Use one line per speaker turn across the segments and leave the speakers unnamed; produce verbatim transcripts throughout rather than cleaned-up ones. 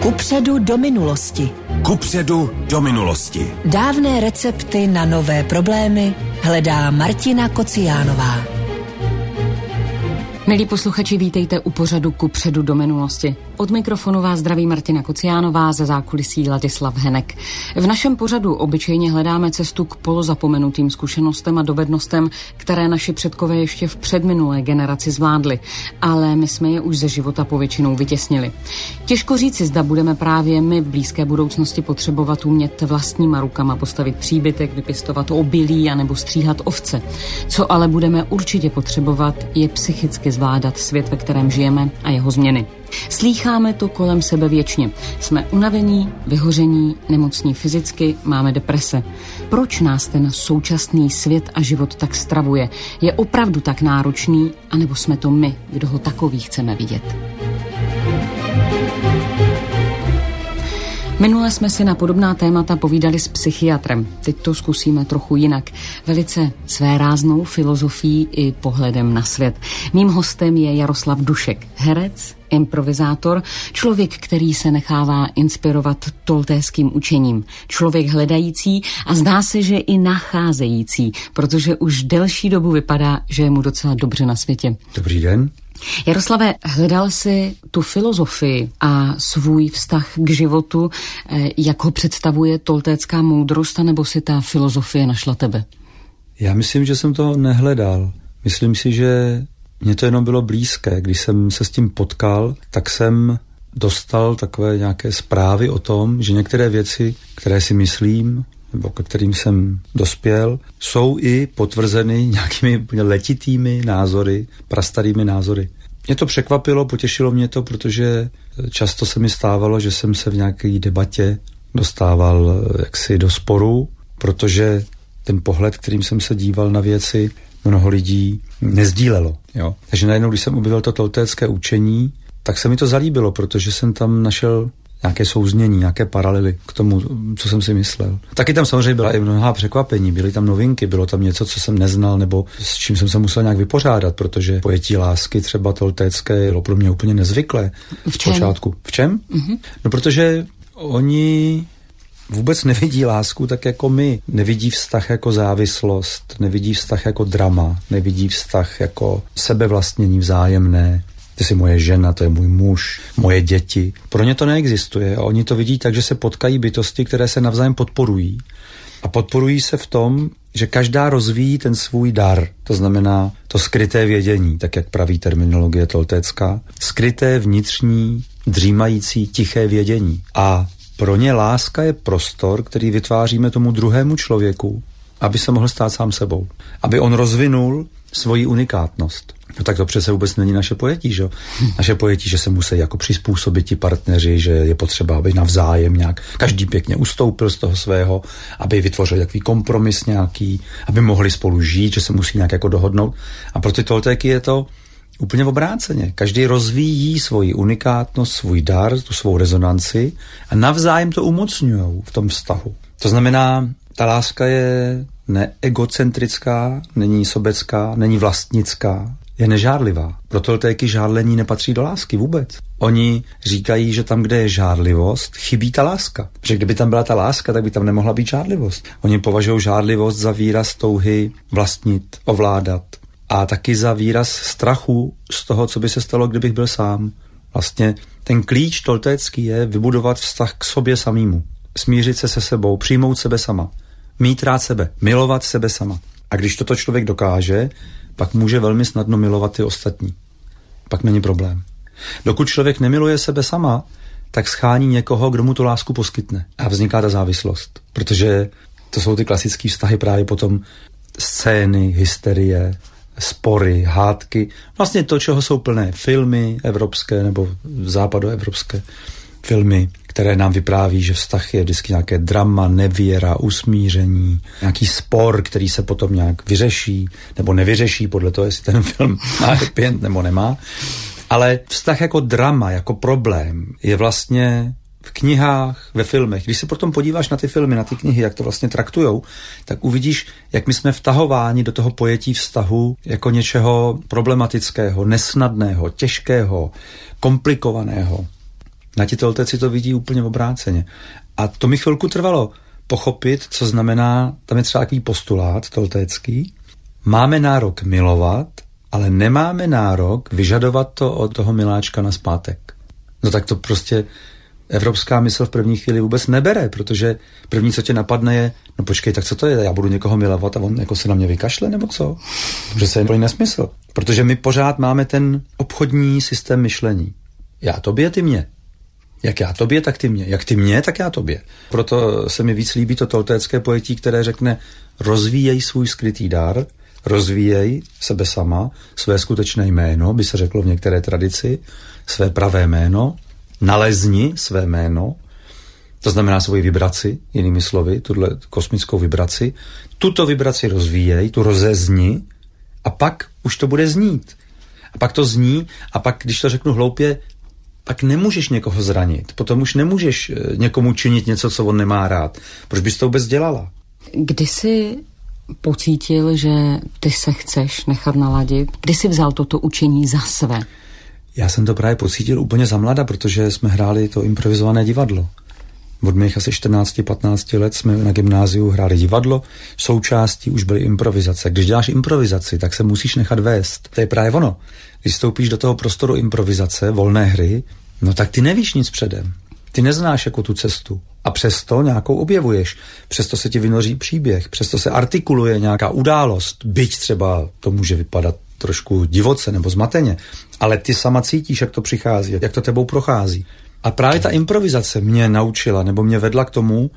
Kupředu do minulosti.
Kupředu do minulosti.
Dávné recepty na nové problémy hledá Martina Kociánová.
Milí posluchači, vítejte u pořadu Kupředu do minulosti. Od mikrofonu vás zdraví Martina Kociánová, ze zákulisí Ladislav Henek. V našem pořadu obyčejně hledáme cestu k polozapomenutým zkušenostem a dovednostem, které naši předkové ještě v předminulé generaci zvládli, ale my jsme je už ze života povětšinou vytěsnili. Těžko říci, zda budeme právě my v blízké budoucnosti potřebovat umět vlastníma rukama postavit příbytek, vypěstovat obilí anebo stříhat ovce. Co ale budeme určitě potřebovat, je psychicky zvládat svět, ve kterém žijeme a jeho změny. Slýcháme to kolem sebe věčně. Jsme unavení, vyhoření, nemocní fyzicky, máme deprese. Proč nás ten současný svět a život tak stravuje? Je opravdu tak náročný, anebo jsme to my, kdo ho takový chceme vidět? Minule jsme si na podobná témata povídali s psychiatrem. Teď to zkusíme trochu jinak. Velice svéráznou filozofií i pohledem na svět. Mým hostem je Jaroslav Dušek, herec, improvizátor, člověk, který se nechává inspirovat toltéským učením. Člověk hledající a zdá se, že i nacházející, protože už delší dobu vypadá, že je mu docela dobře na světě.
Dobrý den.
Jaroslave, hledal jsi tu filozofii a svůj vztah k životu, jak ho představuje toltécká moudrost, anebo si ta filozofie našla tebe?
Já myslím, že jsem to nehledal. Myslím si, že mně to jenom bylo blízké. Když jsem se s tím potkal, tak jsem dostal takové nějaké zprávy o tom, že některé věci, které si myslím, nebo ke kterým jsem dospěl, jsou i potvrzeny nějakými letitými názory, prastarými názory. Mě to překvapilo, potěšilo mě to, protože často se mi stávalo, že jsem se v nějaké debatě dostával jaksi do sporu, protože ten pohled, kterým jsem se díval na věci, mnoho lidí nezdílelo. Jo? Takže najednou, když jsem objevil to toltécké učení, tak se mi to zalíbilo, protože jsem tam našel nějaké souznění, nějaké paralely k tomu, co jsem si myslel. Taky tam samozřejmě byla i mnohá překvapení, byly tam novinky, bylo tam něco, co jsem neznal, nebo s čím jsem se musel nějak vypořádat, protože pojetí lásky třeba toltécké bylo pro mě úplně nezvyklé.
V čem?
V počátku. V čem?
Mm-hmm.
No, protože oni vůbec nevidí lásku tak jako my. Nevidí vztah jako závislost, nevidí vztah jako drama, nevidí vztah jako sebevlastnění vzájemné. Ty jsi moje žena, to je můj muž, moje děti. Pro ně to neexistuje a oni to vidí tak, že se potkají bytosti, které se navzájem podporují. A podporují se v tom, že každá rozvíjí ten svůj dar. To znamená to skryté vědění, tak jak praví terminologie toltécká. Skryté, vnitřní, dřímající, tiché vědění. A pro ně láska je prostor, který vytváříme tomu druhému člověku, aby se mohl stát sám sebou. Aby on rozvinul svoji unikátnost. No tak to přece vůbec není naše pojetí, že? Naše pojetí, že se musí jako přizpůsobit ti partneři, že je potřeba, aby navzájem nějak každý pěkně ustoupil z toho svého, aby vytvořil takový kompromis nějaký, aby mohli spolu žít, že se musí nějak jako dohodnout. A pro ty toltéky je to úplně obráceně. Každý rozvíjí svoji unikátnost, svůj dar, tu svou rezonanci a navzájem to umocňujou v tom vztahu. To znamená, ta láska je neegocentrická, není sobecká, není vlastnická, je nežádlivá. Pro toltéky žádlení nepatří do lásky vůbec. Oni říkají, že tam, kde je žádlivost, chybí ta láska. Že kdyby tam byla ta láska, tak by tam nemohla být žádlivost. Oni považují žádlivost za výraz touhy vlastnit, ovládat a taky za výraz strachu z toho, co by se stalo, kdybych byl sám. Vlastně ten klíč toltécký je vybudovat vztah k sobě samému. Smířit se se sebou, přijmout sebe sama. Mít rád sebe, milovat sebe sama. A když toto člověk dokáže, pak může velmi snadno milovat ty ostatní. Pak není problém. Dokud člověk nemiluje sebe sama, tak schání někoho, kdo mu tu lásku poskytne. A vzniká ta závislost. Protože to jsou ty klasické vztahy právě potom scény, hysterie, spory, hádky. Vlastně to, čeho jsou plné filmy evropské nebo západoevropské filmy, které nám vypráví, že vztah je vždycky nějaké drama, nevěra, usmíření, nějaký spor, který se potom nějak vyřeší, nebo nevyřeší, podle toho, jestli ten film má happy end nebo nemá. Ale vztah jako drama, jako problém, je vlastně v knihách, ve filmech. Když se potom podíváš na ty filmy, na ty knihy, jak to vlastně traktujou, tak uvidíš, jak my jsme vtahováni do toho pojetí vztahu jako něčeho problematického, nesnadného, těžkého, komplikovaného. Na ti Toltéci to vidí úplně obráceně. A to mi chvilku trvalo pochopit, co znamená, tam je třeba takový postulát toltécký. Máme nárok milovat, ale nemáme nárok vyžadovat to od toho miláčka nazpátek. No tak to prostě evropská mysl v první chvíli vůbec nebere, protože první, co tě napadne, je, no počkej, tak co to je, já budu někoho milovat a on jako se na mě vykašle, nebo co? Že se je plný nesmysl. Protože my pořád máme ten obchodní systém myšlení. Já tobě, ty mě. Jak já tobě, tak ty mě. Jak ty mě, tak já tobě. Proto se mi víc líbí to toltécké pojetí, které řekne, rozvíjej svůj skrytý dar, rozvíjej sebe sama, své skutečné jméno, by se řeklo v některé tradici, své pravé jméno, nalezni své jméno, to znamená svoji vibraci, jinými slovy, tuhle kosmickou vibraci, tuto vibraci rozvíjej, tu rozezni a pak už to bude znít. A pak to zní a pak, když to řeknu hloupě, pak nemůžeš někoho zranit, potom už nemůžeš někomu činit něco, co on nemá rád. Proč bys to vůbec dělala?
Kdy jsi pocítil, že ty se chceš nechat naladit? Kdy jsi vzal toto učení za své?
Já jsem to právě pocítil úplně za mlada, protože jsme hráli to improvizované divadlo. Od mých asi čtrnáct patnáct let jsme na gymnáziu hráli divadlo, součástí už byly improvizace. Když děláš improvizaci, tak se musíš nechat vést. To je právě ono. Když vstoupíš do toho prostoru improvizace, volné hry, no tak ty nevíš nic předem. Ty neznáš jako tu cestu. A přesto nějakou objevuješ. Přesto se ti vynoří příběh, přesto se artikuluje nějaká událost. Byť třeba to může vypadat trošku divoce nebo zmateně, ale ty sama cítíš, jak to přichází, jak to tebou prochází. A právě ta improvizace mě naučila, nebo mě vedla k tomu,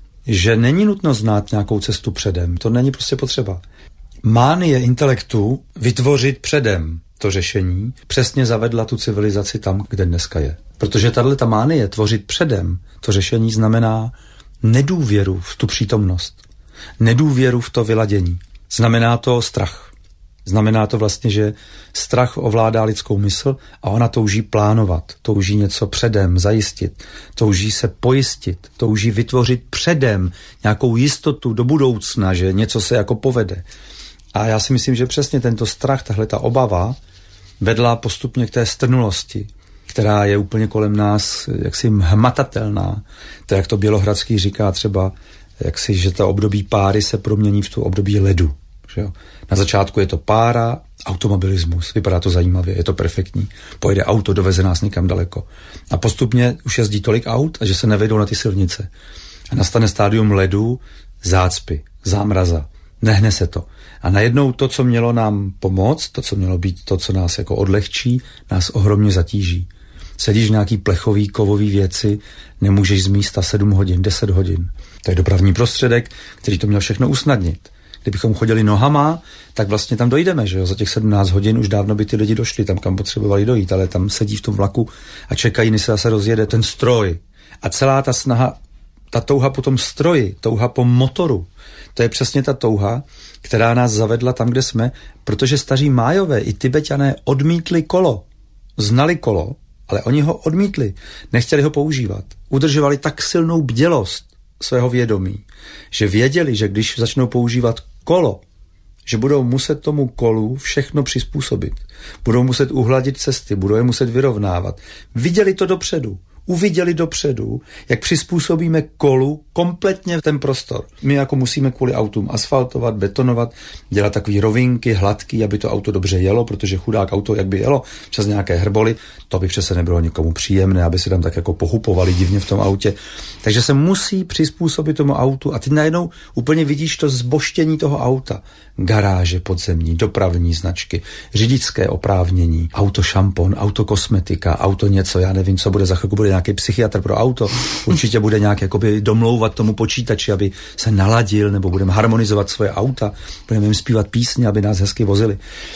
že není nutno znát nějakou cestu předem. To není prostě potřeba. Mánie intelektu vytvořit předem to řešení přesně zavedla tu civilizaci tam, kde dneska je. Protože tato mánie tvořit předem to řešení znamená nedůvěru v tu přítomnost. Nedůvěru v to vyladění. Znamená to strach. Znamená to vlastně, že strach ovládá lidskou mysl a ona touží plánovat, touží něco předem zajistit, touží se pojistit, touží vytvořit předem nějakou jistotu do budoucna, že něco se jako povede. A já si myslím, že přesně tento strach, tahle ta obava vedla postupně k té strnulosti, která je úplně kolem nás jaksi hmatatelná. To, jak to Bělohradský říká třeba, jaksi, že ta období páry se promění v tu období ledu. Že jo? Na začátku je to pára, automobilismus, vypadá to zajímavě, je to perfektní. Pojede auto, doveze nás někam daleko. A postupně už jezdí tolik aut, a že se nevejdou na ty silnice. A nastane stádium ledu, zácpy, zámraza. Nehne se to. A najednou to, co mělo nám pomoct, to, co mělo být to, co nás jako odlehčí, nás ohromně zatíží. Sedíš v nějaký plechový, kovový věci, nemůžeš z místa sedm hodin, deset hodin. To je dopravní prostředek, který to měl všechno usnadnit. Kdybychom chodili nohama, tak vlastně tam dojdeme, že jo? Za těch sedmnáct hodin už dávno by ty lidi došli tam, kam potřebovali dojít, ale tam sedí v tom vlaku a čekají, než se zase rozjede ten stroj. A celá ta snaha, ta touha po tom stroji, touha po motoru, to je přesně ta touha, která nás zavedla tam, kde jsme, protože staří Májové i Tibeťané odmítli kolo. Znali kolo, ale oni ho odmítli. Nechtěli ho používat. Udržovali tak silnou bdělost svého vědomí, že věděli, že když začnou používat kolo, že budou muset tomu kolu všechno přizpůsobit. Budou muset uhladit cesty, budou je muset vyrovnávat. Viděli to dopředu. Uviděli dopředu, jak přizpůsobíme kolu kompletně ten prostor. My jako musíme kvůli autům asfaltovat, betonovat, dělat takové rovinky, hladký, aby to auto dobře jelo, protože chudák auto, jak by jelo přes nějaké hrboly, to by přece nebylo nikomu příjemné, aby se tam tak jako pohupovali divně v tom autě. Takže se musí přizpůsobit tomu autu a ty najednou úplně vidíš to zboštění toho auta. Garáže podzemní, dopravní značky, řidičské oprávnění, auto šampon, auto kosmetika, auto něco, já nevím, co bude za chvilku, bude nějaký psychiatr pro auto, určitě bude nějak jakoby domlouvat tomu počítači, aby se naladil, nebo budeme harmonizovat svoje auta, budeme jim zpívat písně, aby nás hezky vozili.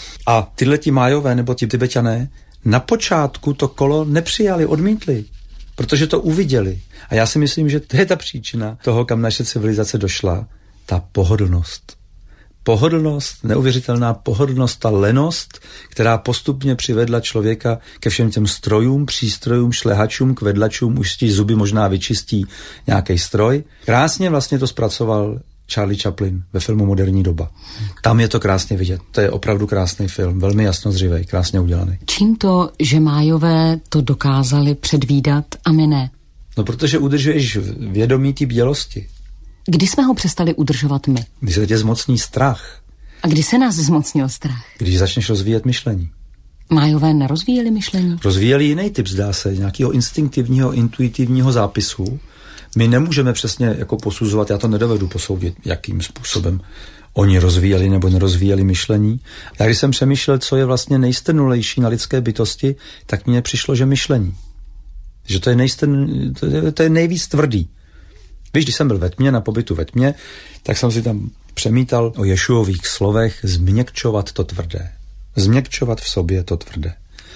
A tyhle ti Májové nebo ti Tibeťané na počátku to kolo nepřijali, odmítli, protože to uviděli. A já si myslím, že to je ta příčina toho, kam naše civilizace došla, ta pohodlnost. Pohodlnost, neuvěřitelná pohodlnost, ta lenost, která postupně přivedla člověka ke všem těm strojům, přístrojům, šlehačům, kvedlačům, už ti zuby možná vyčistí nějaký stroj. Krásně vlastně to zpracoval Charlie Chaplin ve filmu Moderní doba. Tam je to krásně vidět. To je opravdu krásný film, velmi jasnozřivej, krásně udělaný.
Čím to, že Májové to dokázali předvídat a my ne?
No, protože udržuješ vědomí té bdělosti.
Kdy jsme ho přestali udržovat my?
Když se tě zmocní strach.
A kdy se nás zmocnil strach?
Když začneš rozvíjet myšlení.
Májové nerozvíjeli myšlení?
Rozvíjeli jiný typ, zdá se, nějakého instinktivního, intuitivního zápisu. My nemůžeme přesně jako posuzovat, já to nedovedu posoudit, jakým způsobem oni rozvíjeli nebo nerozvíjeli myšlení. Já když jsem přemýšlel, co je vlastně nejstrnulejší na lidské bytosti, tak mně přišlo, že myšlení. Že to je, nejstrn, to je, to je nejvíc tvrdý. Víš, když jsem byl ve tmě, na pobytu ve tmě, tak jsem si tam přemítal o Ješuových slovech změkčovat to tvrdé. Změkčovat v sobě to tvrdé.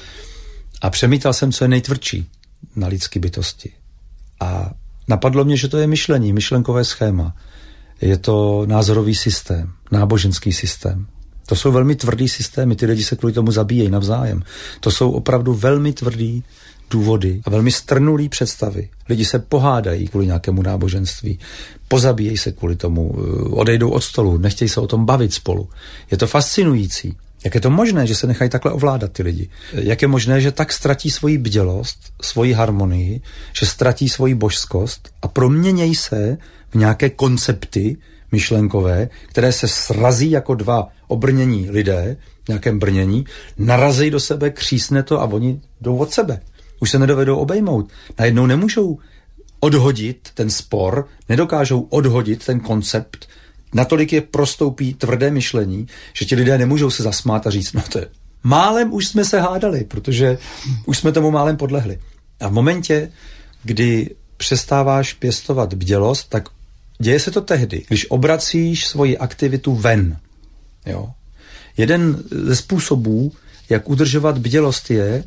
A přemítal jsem, co je nejtvrdší na lidské bytosti. A napadlo mě, že to je myšlení, myšlenkové schéma. Je to názorový systém, náboženský systém. To jsou velmi tvrdý systémy, ty lidi se kvůli tomu zabíjejí navzájem. To jsou opravdu velmi tvrdý důvody a velmi strnulý představy. Lidi se pohádají kvůli nějakému náboženství, pozabíjejí se kvůli tomu, odejdou od stolu, nechtějí se o tom bavit spolu. Je to fascinující. Jak je to možné, že se nechají takhle ovládat ty lidi? Jak je možné, že tak ztratí svoji bdělost, svoji harmonii, že ztratí svoji božskost a proměnějí se v nějaké koncepty myšlenkové, které se srazí jako dva obrnění lidé, v nějakém brnění, narazí do sebe, křísne to a oni jdou od sebe. Už se nedovedou obejmout. Najednou nemůžou odhodit ten spor, nedokážou odhodit ten koncept, natolik je prostoupí tvrdé myšlení, že ti lidé nemůžou se zasmát a říct, no to je, málem už jsme se hádali, protože už jsme tomu málem podlehli. A v momentě, kdy přestáváš pěstovat bdělost, tak děje se to tehdy, když obracíš svoji aktivitu ven. Jo? Jeden ze způsobů, jak udržovat bdělost, je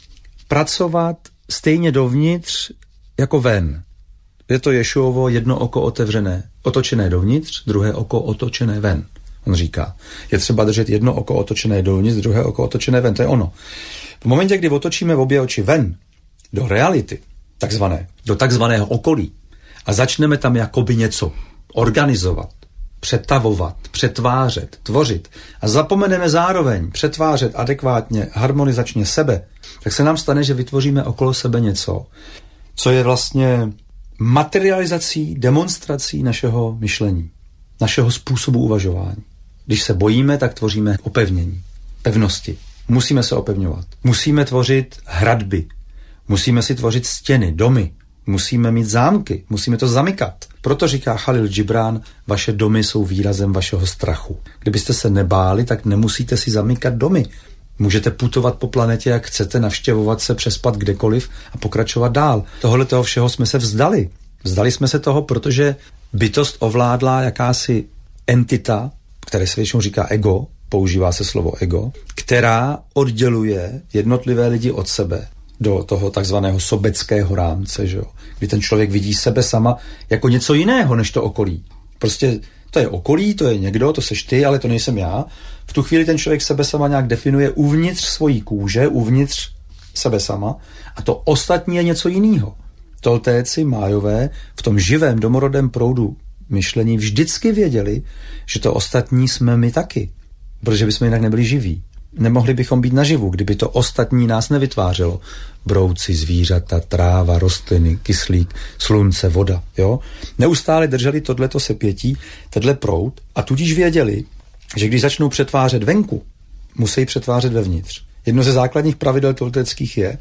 pracovat stejně dovnitř jako ven. Je to Ješuovo jedno oko otevřené, otočené dovnitř, druhé oko otočené ven. On říká, je třeba držet jedno oko otočené dovnitř, druhé oko otočené ven, to je ono. V momentě, kdy otočíme obě oči ven, do reality, takzvané, do takzvaného okolí, a začneme tam jakoby něco organizovat, přetavovat, přetvářet, tvořit a zapomeneme zároveň přetvářet adekvátně, harmonizačně sebe, tak se nám stane, že vytvoříme okolo sebe něco, co je vlastně materializací, demonstrací našeho myšlení, našeho způsobu uvažování. Když se bojíme, tak tvoříme opevnění, pevnosti. Musíme se opevňovat. Musíme tvořit hradby. Musíme si tvořit stěny, domy. Musíme mít zámky, musíme to zamykat. Proto říká Chalil Džibran, vaše domy jsou výrazem vašeho strachu. Kdybyste se nebáli, tak nemusíte si zamykat domy. Můžete putovat po planetě, jak chcete, navštěvovat se, přespat kdekoliv a pokračovat dál. Tohle toho všeho jsme se vzdali. Vzdali jsme se toho, protože bytost ovládla jakási entita, které se většinou říká ego, používá se slovo ego, která odděluje jednotlivé lidi od sebe do toho takzvaného sobeckého rámce, že jo? Kdy ten člověk vidí sebe sama jako něco jiného než to okolí. Prostě to je okolí, to je někdo, to seš ty, ale to nejsem já. V tu chvíli ten člověk sebe sama nějak definuje uvnitř svojí kůže, uvnitř sebe sama a to ostatní je něco jiného. Toltéci, Májové v tom živém domorodém proudu myšlení vždycky věděli, že to ostatní jsme my taky, protože bychom jinak nebyli živí. Nemohli bychom být naživu, kdyby to ostatní nás nevytvářelo. Brouci, zvířata, tráva, rostliny, kyslík, slunce, voda. Jo? Neustále drželi tohleto sepětí, tenhle proud a tudíž věděli, že když začnou přetvářet venku, musí přetvářet vevnitř. Jedno ze základních pravidel toltéckých je,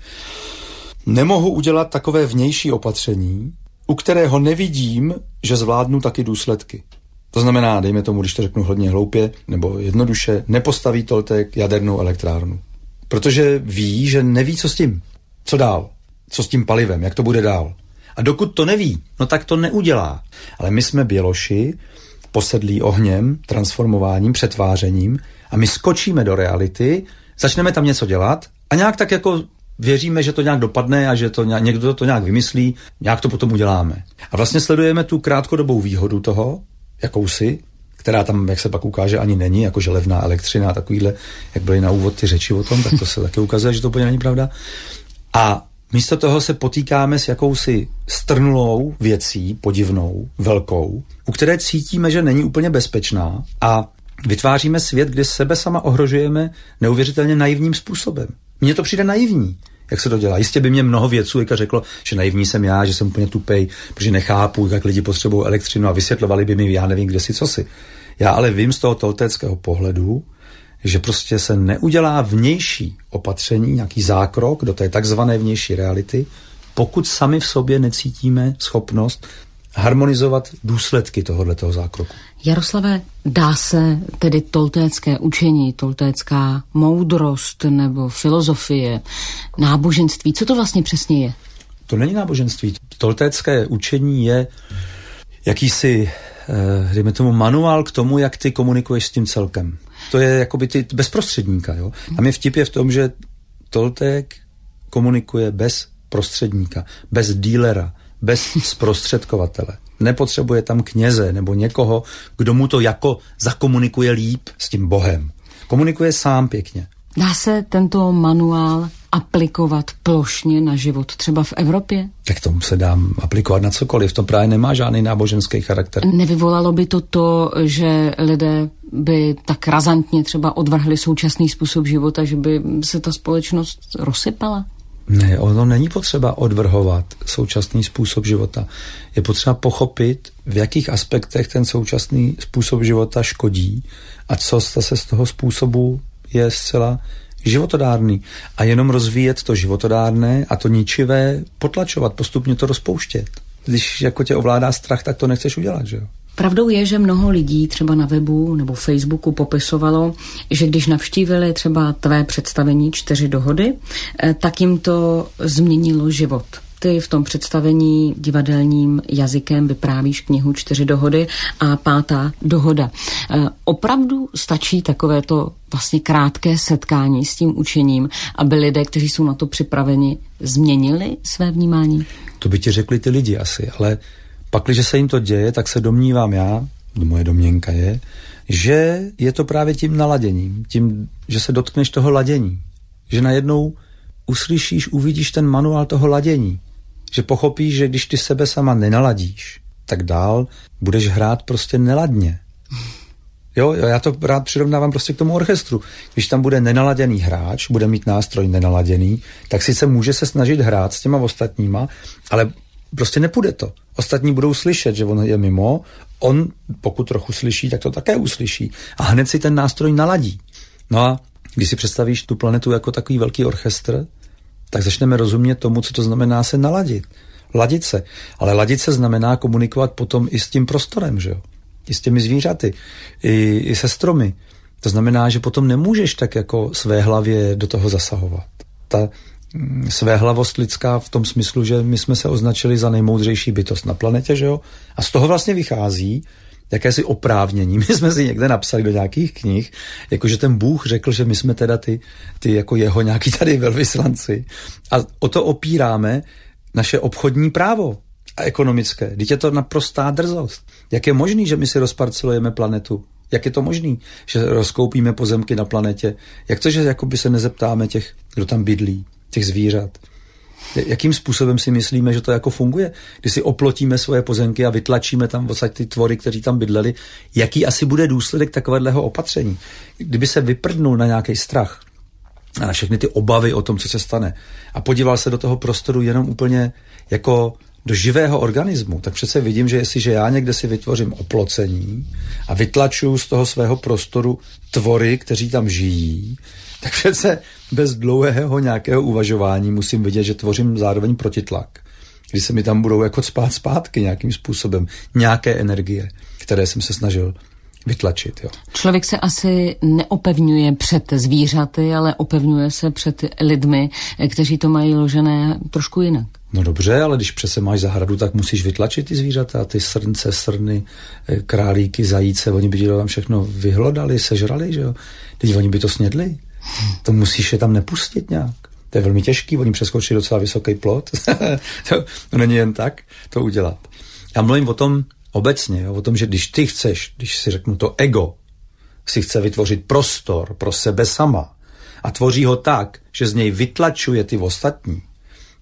nemohu udělat takové vnější opatření, u kterého nevidím, že zvládnu taky důsledky. To znamená, dejme tomu, když to řeknu hodně hloupě nebo jednoduše, nepostaví Tolték jadernou elektrárnu. Protože ví, že neví, co s tím. Co dál? Co s tím palivem? Jak to bude dál? A dokud to neví, no tak to neudělá. Ale my jsme běloši, posedlí ohněm, transformováním, přetvářením a my skočíme do reality, začneme tam něco dělat a nějak tak jako věříme, že to nějak dopadne a že to nějak, někdo to nějak vymyslí, nějak to potom uděláme. A vlastně sledujeme tu krátkodobou výhodu toho, jakousi, která tam, jak se pak ukáže, ani není, jakože levná elektřina a takovýhle, jak byly na úvod ty řeči o tom, tak to se taky ukazuje, že to úplně není pravda. A Místo toho se potýkáme s jakousi strnulou věcí, podivnou, velkou, u které cítíme, že není úplně bezpečná a vytváříme svět, kde sebe sama ohrožujeme neuvěřitelně naivním způsobem. Mně to přijde naivní, jak se to dělá. Jistě by mě mnoho vědců řeklo, že naivní jsem já, že jsem úplně tupej, protože nechápu, jak lidi potřebují elektřinu a vysvětlovali by mi, já nevím, kde si, co si. Já ale vím z toho toltéckého pohledu, že prostě se neudělá vnější opatření, nějaký zákrok do té takzvané vnější reality, pokud sami v sobě necítíme schopnost harmonizovat důsledky tohoto zákroku.
Jaroslave, dá se tedy toltécké učení, toltécká moudrost nebo filozofie, náboženství, co to vlastně přesně je?
To není náboženství. Toltécké učení je jakýsi, dejme tomu, manuál k tomu, jak ty komunikuješ s tím celkem. To je jakoby ty bezprostředníka. Jo? A mě vtip je v tom, že Tolték komunikuje bez prostředníka, bez dílera, bez zprostředkovatele. Nepotřebuje tam kněze nebo někoho, kdo mu to jako zakomunikuje líp s tím Bohem. Komunikuje sám pěkně.
Dá se tento manuál aplikovat plošně na život třeba v Evropě?
Tak tomu se dá aplikovat na cokoliv. To právě nemá žádný náboženský charakter.
Nevyvolalo by to to, že lidé by tak razantně třeba odvrhli současný způsob života, že by se ta společnost rozsypala?
Ne, ono není potřeba odvrhovat současný způsob života. Je potřeba pochopit, v jakých aspektech ten současný způsob života škodí a co se z toho způsobu je zcela životodárný. A jenom rozvíjet to životodárné a to ničivé potlačovat, postupně to rozpouštět. Když jako tě ovládá strach, tak to nechceš udělat, že jo?
Pravdou je, že mnoho lidí třeba na webu nebo Facebooku popisovalo, že když navštívili třeba tvé představení Čtyři dohody, tak jim to změnilo život. Ty v tom představení divadelním jazykem vyprávíš knihu Čtyři dohody a pátá dohoda. Opravdu stačí takovéto vlastně krátké setkání s tím učením, aby lidé, kteří jsou na to připraveni, změnili své vnímání?
To by ti řekli ty lidi asi, ale pakliže se jim to děje, tak se domnívám já, moje domněnka je, že je to právě tím naladěním, tím, že se dotkneš toho ladění, že najednou uslyšíš, uvidíš ten manuál toho ladění, že pochopíš, že když ty sebe sama nenaladíš, tak dál budeš hrát prostě neladně. Jo, já to rád přirovnávám prostě k tomu orchestru. Když tam bude nenaladěný hráč, bude mít nástroj nenaladěný, tak sice může se snažit hrát s těma ostatníma, ale prostě nepůjde to. Ostatní budou slyšet, že on je mimo, on pokud trochu slyší, tak to také uslyší. A hned si ten nástroj naladí. No a když si představíš tu planetu jako takový velký orchestr, tak začneme rozumět tomu, co to znamená se naladit. Ladit se. Ale ladit se znamená komunikovat potom i s tím prostorem, že jo? I s těmi zvířaty, i, i se stromy. To znamená, že potom nemůžeš tak jako své hlavě do toho zasahovat. Ta svéhlavost lidská v tom smyslu, že my jsme se označili za nejmoudřejší bytost na planetě, že jo? A z toho vlastně vychází jakési oprávnění. My jsme si někde napsali do nějakých knih, jakože ten Bůh řekl, že my jsme teda ty, ty jako jeho nějaký tady velvyslanci. A o to opíráme naše obchodní právo a ekonomické. Vždyť je to naprostá drzost. Jak je možný, že my si rozparcelujeme planetu? Jak je to možný, že rozkoupíme pozemky na planetě? Jak to, že jakoby se nezeptáme těch, kdo tam bydlí, těch zvířat? Jakým způsobem si myslíme, že to jako funguje? Když si oplotíme svoje pozemky a vytlačíme tam odsaď ty tvory, kteří tam bydleli, jaký asi bude důsledek takového opatření? Kdyby se vyprdnul na nějaký strach a na všechny ty obavy o tom, co se stane a podíval se do toho prostoru jenom úplně jako do živého organismu, tak přece vidím, že jestliže já někde si vytvořím oplocení a vytlačuju z toho svého prostoru tvory, kteří tam žijí, tak přece bez dlouhého nějakého uvažování musím vidět, že tvořím zároveň protitlak. Když se mi tam budou jako spát zpátky nějakým způsobem nějaké energie, které jsem se snažil vytlačit. Jo. Člověk
se asi neopevňuje před zvířaty, ale opevňuje se před lidmi, kteří to mají ložené trošku jinak.
No dobře, ale když přece máš zahradu, tak musíš vytlačit ty zvířata, ty srnce, srny, králíky, zajíce, oni by ti to tam všechno vyhlodali, sežrali, že jo? Teď oni by to snědli. To musíš je tam nepustit nějak. To je velmi těžký, oni přeskočí docela vysoký plot. to, to není jen tak to udělat. Já mluvím o tom obecně, jo, o tom, že když ty chceš, když si řeknu to ego, si chce vytvořit prostor pro sebe sama a tvoří ho tak, že z něj vytlačuje ty ostatní,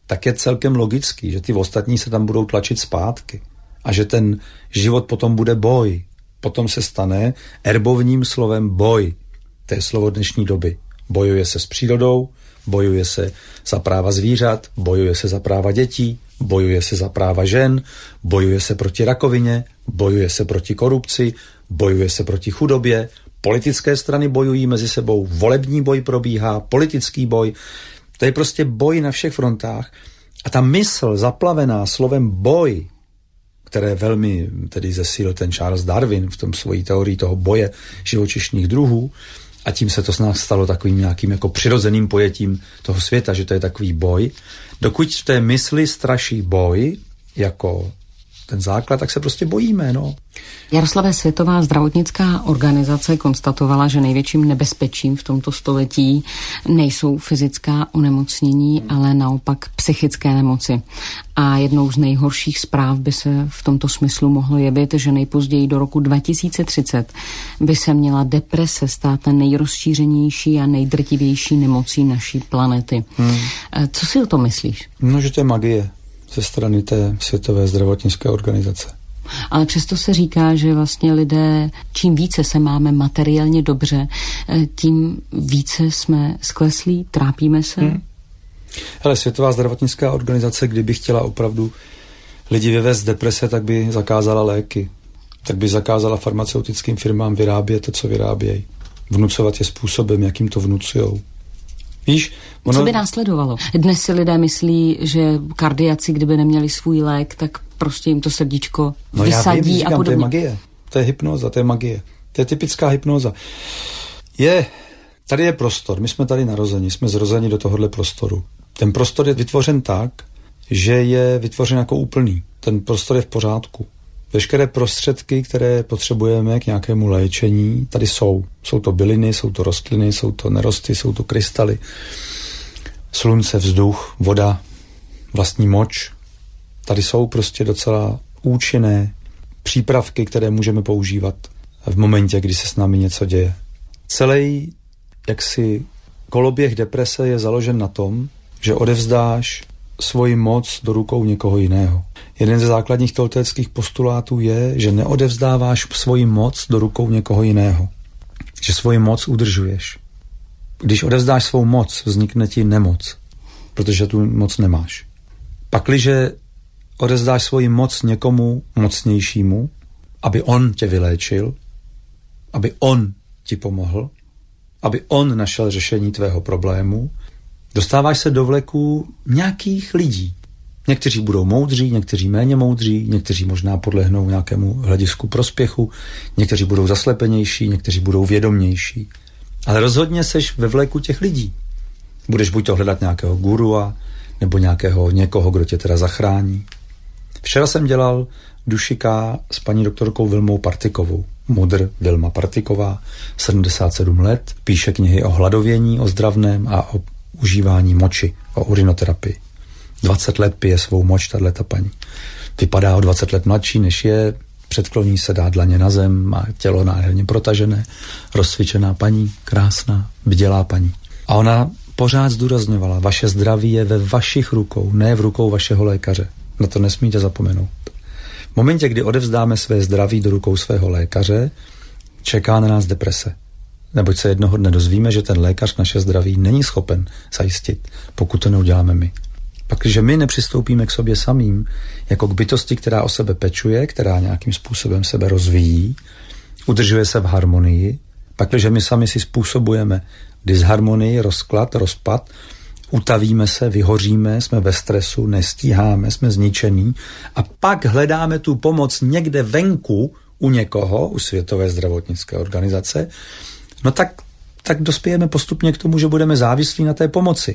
tak je celkem logický, že ty ostatní se tam budou tlačit zpátky a že ten život potom bude boj. Potom se stane erbovním slovem boj. To je slovo dnešní doby. Bojuje se s přírodou, bojuje se za práva zvířat, bojuje se za práva dětí, bojuje se za práva žen, bojuje se proti rakovině, bojuje se proti korupci, bojuje se proti chudobě, politické strany bojují mezi sebou, volební boj probíhá, politický boj. To je prostě boj na všech frontách. A ta mysl zaplavená slovem boj, které velmi tedy zesílil ten Charles Darwin v tom svojí teorii toho boje živočišných druhů, a tím se to s nás stalo takovým nějakým jako přirozeným pojetím toho světa, že to je takový boj. Dokud v té mysli straší boj jako ten základ, tak se prostě bojíme, no.
Jaroslave, Světová zdravotnická organizace konstatovala, že největším nebezpečím v tomto století nejsou fyzická onemocnění, ale naopak psychické nemoci. A jednou z nejhorších zpráv by se v tomto smyslu mohlo jevit, že nejpozději do roku dva tisíce třicet by se měla deprese stát nejrozšířenější a nejdrtivější nemocí naší planety. Hmm. Co si o tom myslíš?
No, že to je magie ze strany té Světové zdravotnické organizace.
Ale přesto se říká, že vlastně lidé, čím více se máme materiálně dobře, tím více jsme skleslí, trápíme se. Hmm.
Hele, Světová zdravotnická organizace, kdyby chtěla opravdu lidi vyvést z deprese, tak by zakázala léky. Tak by zakázala farmaceutickým firmám vyrábět to, co vyrábějí. Vnucovat je způsobem, jakým to vnucujou. Víš, ono...
Co by následovalo? Dnes si lidé myslí, že kardiaci, kdyby neměli svůj lék, tak prostě jim to srdíčko
no
vysadí
já vím, říkám,
a podobně.
To je magie. To je hypnóza, to je magie. To je typická hypnóza. Je, tady je prostor. My jsme tady narozeni, jsme zrozeni do tohohle prostoru. Ten prostor je vytvořen tak, že je vytvořen jako úplný. Ten prostor je v pořádku. Veškeré prostředky, které potřebujeme k nějakému léčení, tady jsou. Jsou to byliny, jsou to rostliny, jsou to nerosty, jsou to krystaly, slunce, vzduch, voda, vlastní moč. Tady jsou prostě docela účinné přípravky, které můžeme používat v momentě, kdy se s námi něco děje. Celý jaksi koloběh deprese je založen na tom, že odevzdáš svoji moc do rukou někoho jiného. Jeden ze základních toltéckých postulátů je, že neodevzdáváš svoji moc do rukou někoho jiného. Že svoji moc udržuješ. Když odevzdáš svou moc, vznikne ti nemoc, protože tu moc nemáš. Pakliže odevzdáš svoji moc někomu mocnějšímu, aby on tě vyléčil, aby on ti pomohl, aby on našel řešení tvého problému, dostáváš se do vleku nějakých lidí. Někteří budou moudří, někteří méně moudří, někteří možná podlehnou nějakému hledisku prospěchu, někteří budou zaslepenější, někteří budou vědomější. Ale rozhodně seš ve vleku těch lidí. Budeš buď to hledat nějakého gurua, nebo nějakého někoho, kdo tě teda zachrání. Včera jsem dělal dušika s paní doktorkou Vilmou Partikovou. Mudr Vilma Partiková, sedmdesát sedm let, píše knihy o hladovění, o zdravném a o užívání moči, o urinoterapii. dvacet let pije svou moč, tato paní. Vypadá o dvacet let mladší, než je, předkloní se, dá dlaně na zem, má tělo nádherně protažené, rozcvičená paní, krásná, bdělá paní. A ona pořád zdůrazňovala, vaše zdraví je ve vašich rukou, ne v rukou vašeho lékaře. Na to nesmíte zapomenout. V momentě, kdy odevzdáme své zdraví do rukou svého lékaře, čeká na nás deprese. Neboť se jednoho dne dozvíme, že ten lékař naše zdraví není schopen zajistit, pokud to neuděláme my. Pak, když my nepřistoupíme k sobě samým, jako k bytosti, která o sebe pečuje, která nějakým způsobem sebe rozvíjí, udržuje se v harmonii, pak, když my sami si způsobujeme disharmonii, rozklad, rozpad, utavíme se, vyhoříme, jsme ve stresu, nestíháme, jsme zničení a pak hledáme tu pomoc někde venku u někoho, u Světové zdravotnické organizace, no tak, tak dospějeme postupně k tomu, že budeme závislí na té pomoci.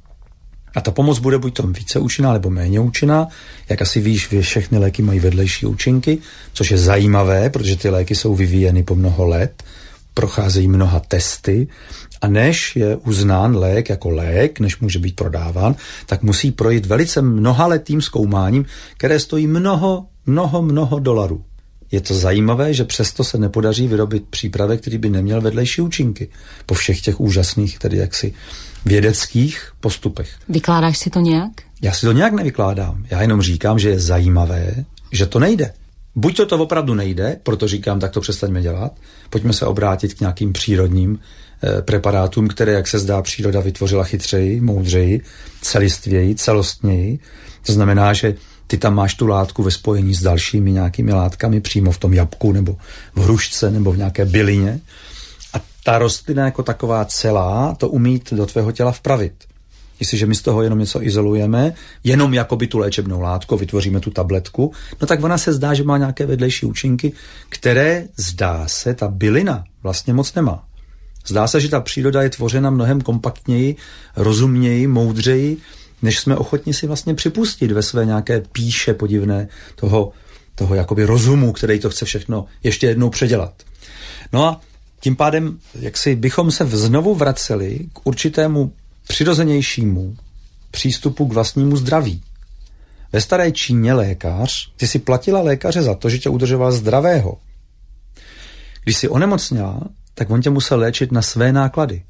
A ta pomoc bude buď to více účinná, nebo méně účinná. Jak asi víš, všechny léky mají vedlejší účinky, což je zajímavé, protože ty léky jsou vyvíjeny po mnoho let, procházejí mnoha testy a než je uznán lék jako lék, než může být prodáván, tak musí projít velice mnohaletým zkoumáním, které stojí mnoho, mnoho, mnoho dolarů. Je to zajímavé, že přesto se nepodaří vyrobit přípravek, který by neměl vedlejší účinky. Po všech těch úžasných tedy jaksi vědeckých postupech.
Vykládáš si to nějak?
Já si to nějak nevykládám. Já jenom říkám, že je zajímavé, že to nejde. Buď to to opravdu nejde, proto říkám, tak to přestaňme dělat. Pojďme se obrátit k nějakým přírodním eh, preparátům, které, jak se zdá, příroda vytvořila chytřeji, moudřeji, celistvěji, celostněji. To znamená, že ty tam máš tu látku ve spojení s dalšími nějakými látkami přímo v tom jabku nebo v hrušce nebo v nějaké bylině. A ta rostlina jako taková celá to umí do tvého těla vpravit. Jestliže my z toho jenom něco izolujeme, jenom jakoby tu léčebnou látku, vytvoříme tu tabletku, no tak ona se zdá, že má nějaké vedlejší účinky, které, zdá se, ta bylina vlastně moc nemá. Zdá se, že ta příroda je tvořena mnohem kompaktněji, rozumněji, moudřeji, než jsme ochotni si vlastně připustit ve své nějaké píše podivné toho, toho jakoby rozumu, který to chce všechno ještě jednou předělat. No a tím pádem, jak si bychom se znovu vraceli k určitému přirozenějšímu přístupu k vlastnímu zdraví. Ve staré Číně lékař, ty si platila lékaře za to, že tě udržoval zdravého. Když jsi onemocněla, tak on tě musel léčit na své náklady.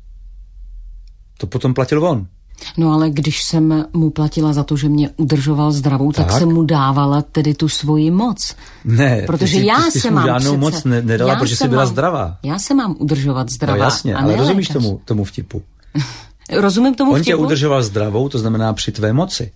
To potom platil on.
No ale když jsem mu platila za to, že mě udržoval zdravou, tak, tak jsem mu dávala tedy tu svoji moc.
Ne,
protože
ty,
já
ty, ty
se mám
žádnou
přece,
moc ne, nedala, protože jsi byla mám, zdravá.
Já se mám udržovat zdravá.
No jasně, ale rozumíš tomu, tomu vtipu.
Rozumím tomu
On
vtipu?
On tě udržoval zdravou, to znamená při tvé moci.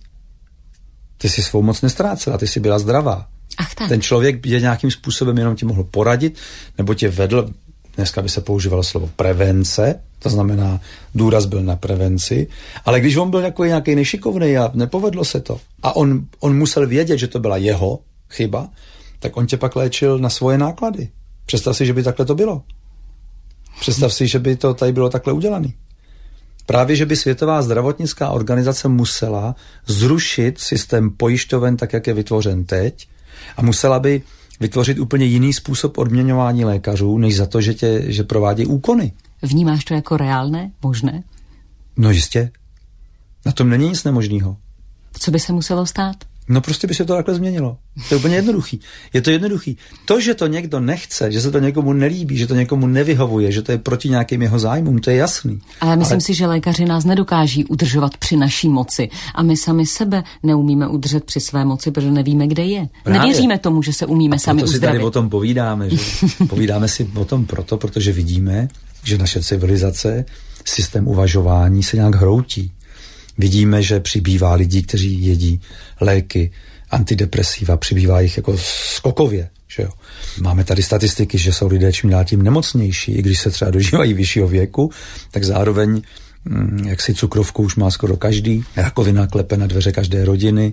Ty si svou moc nestrácela, ty si byla zdravá.
Ach tak.
Ten člověk je nějakým způsobem jenom ti mohl poradit, nebo tě vedl, dneska by se používalo slovo prevence, to znamená, důraz byl na prevenci, ale když on byl takový nějaký nešikovnej a nepovedlo se to, a on, on musel vědět, že to byla jeho chyba, tak on tě pak léčil na svoje náklady. Představ si, že by takhle to bylo. Představ si, že by to tady bylo takhle udělané. Právě, že by Světová zdravotnická organizace musela zrušit systém pojišťoven tak, jak je vytvořen teď, a musela by vytvořit úplně jiný způsob odměňování lékařů, než za to, že, tě, že provádí úkony.
Vnímáš to jako reálné, možné?
No jistě. Na tom není nic nemožného.
Co by se muselo stát?
No prostě by se to takhle změnilo. To je úplně jednoduchý. Je to jednoduchý. To, že to někdo nechce, že se to někomu nelíbí, že to někomu nevyhovuje, že to je proti nějakým jeho zájmům, to je jasný.
Ale myslím
Ale...
si, že lékaři nás nedokáží udržovat při naší moci. A my sami sebe neumíme udržet při své moci, protože nevíme, kde je.
Právě.
Nevěříme tomu, že se umíme
a
sami uzdravit.
si tady o tom povídáme. Že? Povídáme si o tom proto, protože vidíme, že naše civilizace, systém uvažování se nějak hroutí. Vidíme, že přibývá lidí, kteří jedí léky, antidepresiva, přibývá jich jako skokově. Že jo? Máme tady statistiky, že jsou lidé čím dál tím nemocnější, i když se třeba dožívají vyššího věku, tak zároveň jak si cukrovku už má skoro každý, rakovina klepe na dveře každé rodiny,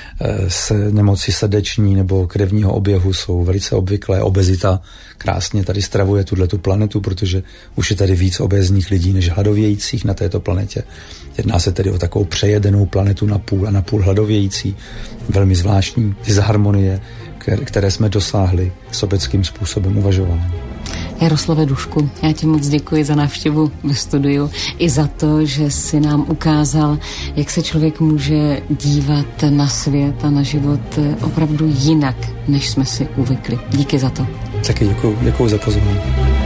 se nemoci srdeční nebo krevního oběhu jsou velice obvyklé, obezita krásně tady stravuje tuhletu planetu, protože už je tady víc obézních lidí než hladovějících na této planetě. Jedná se tedy o takovou přejedenou planetu na půl a na půl hladovějící, velmi zvláštní disharmonie, které jsme dosáhli sobeckým způsobem uvažování.
Jaroslave Dušku, já ti moc děkuji za návštěvu ve studiu i za to, že si nám ukázal, jak se člověk může dívat na svět a na život opravdu jinak, než jsme si uvykli. Díky za to.
Taky děkuji, děkuji za pozvání.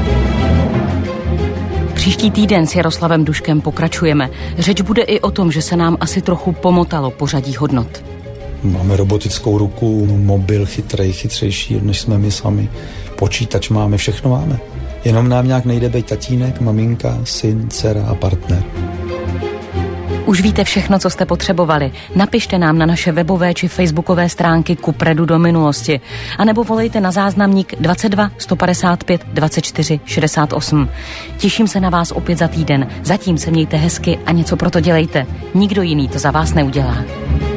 Příští týden s Jaroslavem Duškem pokračujeme. Řeč bude i o tom, že se nám asi trochu pomotalo pořadí hodnot.
Máme robotickou ruku, mobil chytrej, chytřejší, než jsme my sami. Počítač máme, všechno máme. Jenom nám nějak nejde být tatínek, maminka, syn, dcera a partner.
Už víte všechno, co jste potřebovali. Napište nám na naše webové či facebookové stránky Kupredu do minulosti. A nebo volejte na záznamník dvacet dva sto padesát pět dvacet čtyři šedesát osm. Těším se na vás opět za týden. Zatím se mějte hezky a něco pro to dělejte. Nikdo jiný to za vás neudělá.